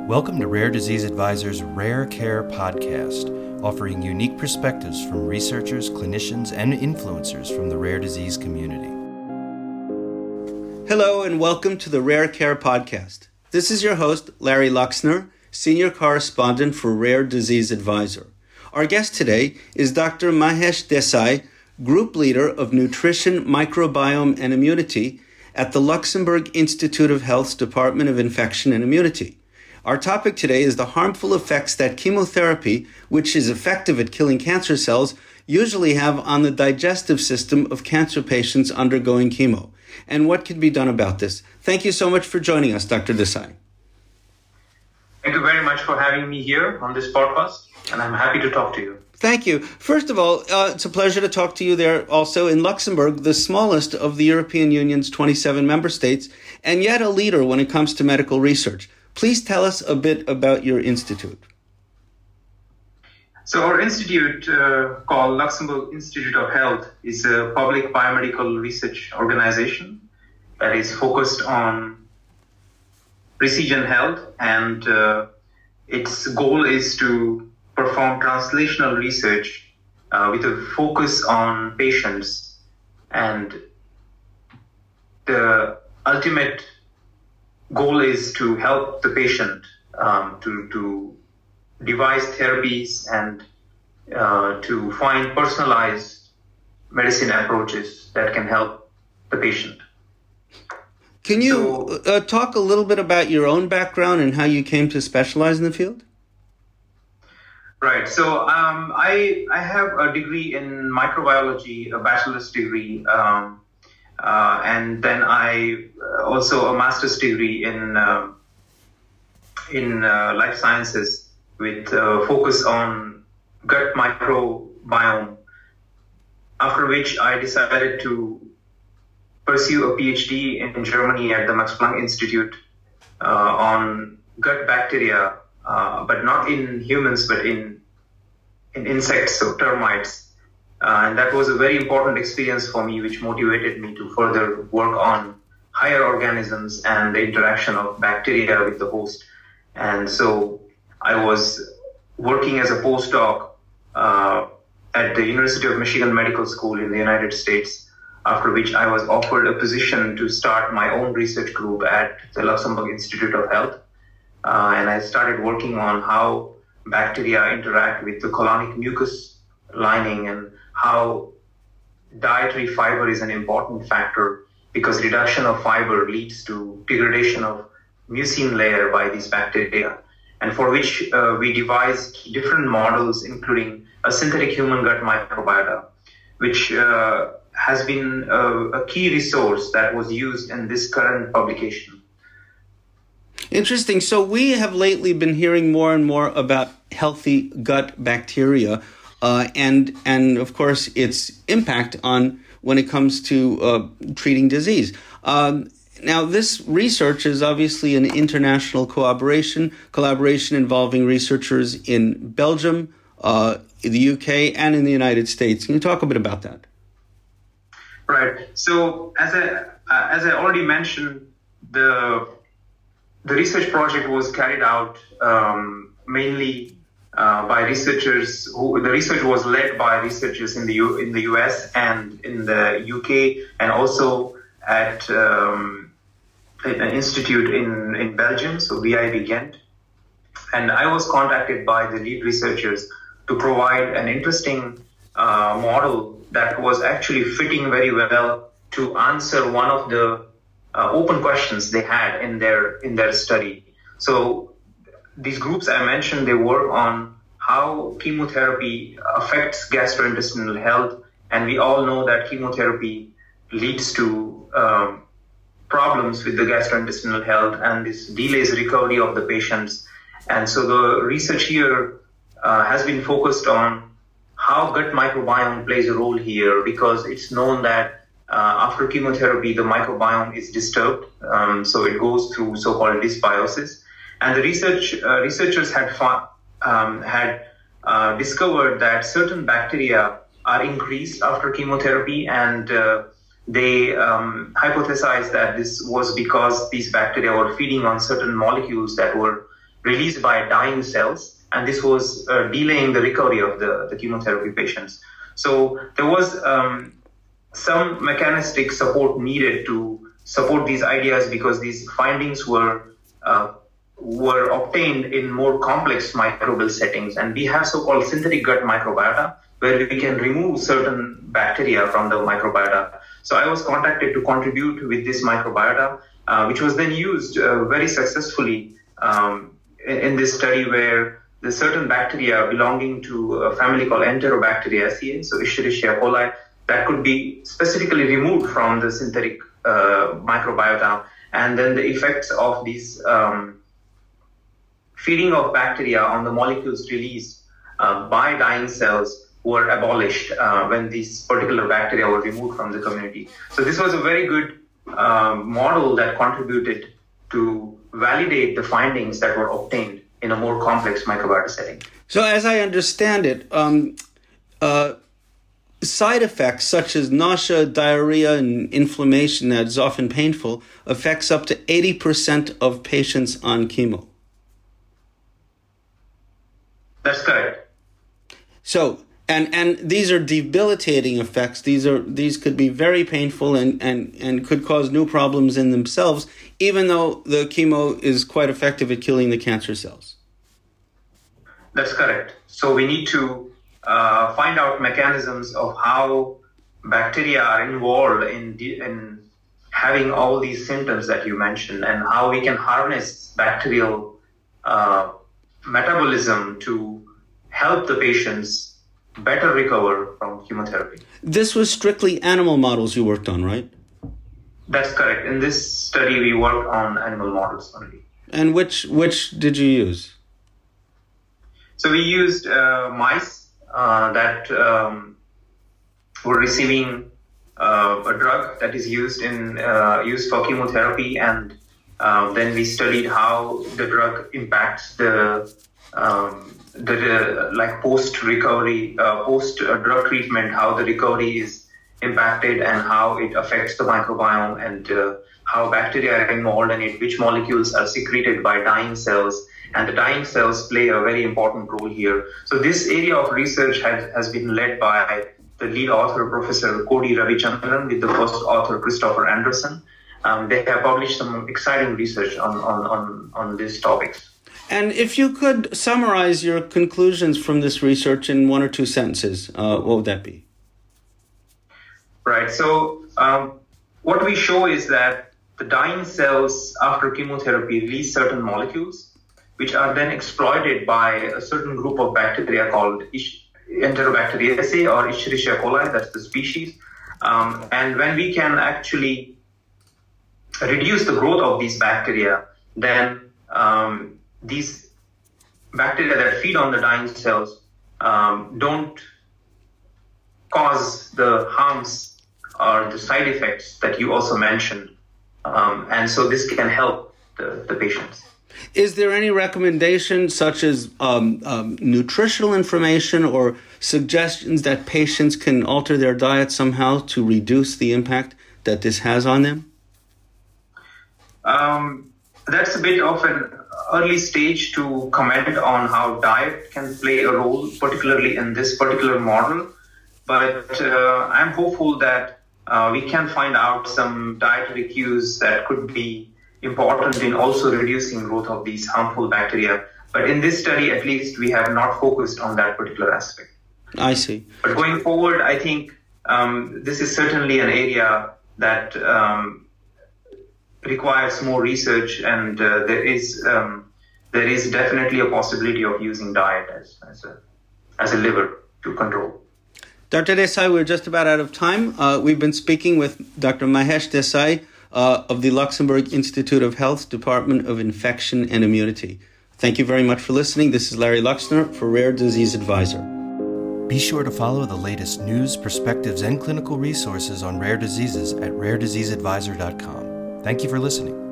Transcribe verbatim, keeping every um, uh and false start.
Welcome to Rare Disease Advisor's Rare Care podcast, offering unique perspectives from researchers, clinicians, and influencers from the rare disease community. Hello and welcome to the Rare Care podcast. This is your host, Larry Luxner, Senior Correspondent for Rare Disease Advisor. Our guest today is Doctor Mahesh Desai, Group Leader of Nutrition, Microbiome, and Immunity at the Luxembourg Institute of Health's Department of Infection and Immunity. Our topic today is the harmful effects that chemotherapy, which is effective at killing cancer cells, usually have on the digestive system of cancer patients undergoing chemo, and what can be done about this. Thank you so much for joining us, Doctor Desai. Thank you very much for having me here on this podcast, and I'm happy to talk to you. Thank you. First of all, uh, it's a pleasure to talk to you there also in Luxembourg, the smallest of the European Union's twenty-seven member states, and yet a leader when it comes to medical research. Please tell us a bit about your institute. So our institute, uh, called Luxembourg Institute of Health, is a public biomedical research organization that is focused on precision health, and uh, its goal is to perform translational research uh, with a focus on patients, and the ultimate goal is to help the patient um, to, to devise therapies and uh, to find personalized medicine approaches that can help the patient. Can you so, uh, talk a little bit about your own background and how you came to specialize in the field? Right. So um, I I have a degree in microbiology, a bachelor's degree, um, uh, and then I also a master's degree in uh, in uh, life sciences with uh, focus on gut microbiome. After which I decided to pursue a PhD in Germany at the Max Planck Institute uh, on gut bacteria. Uh, but not in humans, but in in insects, so termites. Uh, and that was a very important experience for me, which motivated me to further work on higher organisms and the interaction of bacteria with the host. And so I was working as a postdoc uh, at the University of Michigan Medical School in the United States, after which I was offered a position to start my own research group at the Luxembourg Institute of Health. Uh, and I started working on how bacteria interact with the colonic mucus lining and how dietary fiber is an important factor, because reduction of fiber leads to degradation of mucin layer by these bacteria, and for which uh, we devised different models, including a synthetic human gut microbiota, which uh, has been a, a key resource that was used in this current publication. Interesting. So we have lately been hearing more and more about healthy gut bacteria uh, and, and of course, its impact on when it comes to uh, treating disease. Um, now, this research is obviously an international collaboration, collaboration involving researchers in Belgium, uh, the U K, and in the United States. Can you talk a bit about that? Right. So, as I, uh, as I already mentioned, the The research project was carried out um, mainly uh, by researchers. Who, the research was led by researchers in the U, in the U S and in the U K, and also at um, an institute in, in Belgium, so V I B Ghent. And I was contacted by the lead researchers to provide an interesting uh, model that was actually fitting very well to answer one of the Uh, open questions they had in their in their study. So these groups I mentioned, they work on how chemotherapy affects gastrointestinal health, and we all know that chemotherapy leads to um, problems with the gastrointestinal health, and this delays recovery of the patients. And so the research here uh, has been focused on how gut microbiome plays a role here, because it's known that Uh, after chemotherapy, the microbiome is disturbed, um, so it goes through so-called dysbiosis. And the research uh, researchers had fa- um, had uh, discovered that certain bacteria are increased after chemotherapy, and uh, they um, hypothesized that this was because these bacteria were feeding on certain molecules that were released by dying cells, and this was uh, delaying the recovery of the, the chemotherapy patients. So there was um, some mechanistic support needed to support these ideas, because these findings were uh, were obtained in more complex microbial settings. And we have so-called synthetic gut microbiota, where we can remove certain bacteria from the microbiota. So I was contacted to contribute with this microbiota, uh, which was then used uh, very successfully um, in, in this study, where the certain bacteria belonging to a family called Enterobacteriaceae, so Escherichia coli, that could be specifically removed from the synthetic uh, microbiota. And then the effects of these um, feeding of bacteria on the molecules released uh, by dying cells were abolished uh, when these particular bacteria were removed from the community. So this was a very good uh, model that contributed to validate the findings that were obtained in a more complex microbiota setting. So as I understand it, um, uh, side effects such as nausea, diarrhea, and inflammation that is often painful affects up to eighty percent of patients on chemo. That's correct. So, and and these are debilitating effects. These are these could be very painful and, and, and could cause new problems in themselves, even though the chemo is quite effective at killing the cancer cells. That's correct. So we need to uh, find out mechanisms of how bacteria are involved in de- in having all these symptoms that you mentioned, and how we can harness bacterial uh, metabolism to help the patients better recover from chemotherapy. This was strictly animal models you worked on, right? That's correct. In this study, we worked on animal models only. And which which did you use? So we used uh, mice uh, that um, were receiving uh, a drug that is used in uh, used for chemotherapy, and uh, then we studied how the drug impacts the um, the, the like post recovery, uh, post drug treatment, how the recovery is impacted and how it affects the microbiome, and uh, how bacteria are involved in it, which molecules are secreted by dying cells. And the dying cells play a very important role here. So this area of research has, has been led by the lead author, Professor Kodi Ravichandran, with the first author, Christopher Anderson. Um, they have published some exciting research on, on, on, on these topics. And if you could summarize your conclusions from this research in one or two sentences, uh, what would that be? Right. So um, what we show is that the dying cells after chemotherapy release certain molecules, which are then exploited by a certain group of bacteria called Enterobacteriaceae or Escherichia coli, that's the species. Um, and when we can actually reduce the growth of these bacteria, then um, these bacteria that feed on the dying cells um, don't cause the harms or the side effects that you also mentioned. Um, and so this can help the, the patients. Is there any recommendation, such as um, um, nutritional information or suggestions that patients can alter their diet somehow to reduce the impact that this has on them? Um, that's a bit of an early stage to comment on how diet can play a role, particularly in this particular model. But uh, I'm hopeful that uh, we can find out some dietary cues that could be important in also reducing growth of these harmful bacteria. But in this study, at least, we have not focused on that particular aspect. I see. But going forward, I think um, this is certainly an area that um, requires more research, and uh, there is um, there is definitely a possibility of using diet as, as, a, as a lever to control. Doctor Desai, we're just about out of time. Uh, we've been speaking with Doctor Mahesh Desai, Uh, of the Luxembourg Institute of Health, Department of Infection and Immunity. Thank you very much for listening. This is Larry Luxner for Rare Disease Advisor. Be sure to follow the latest news, perspectives, and clinical resources on rare diseases at rare disease advisor dot com. Thank you for listening.